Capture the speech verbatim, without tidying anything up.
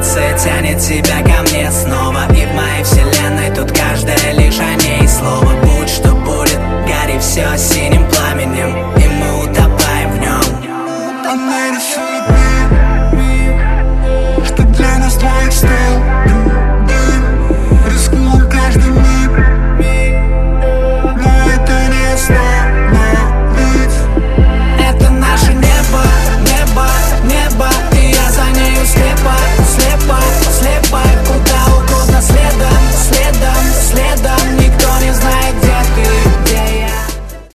Интуиция тянет тебя ко мне снова. И в моей вселенной тут каждое лишь о ней слово. Будь что будет, гори все синим пламенем.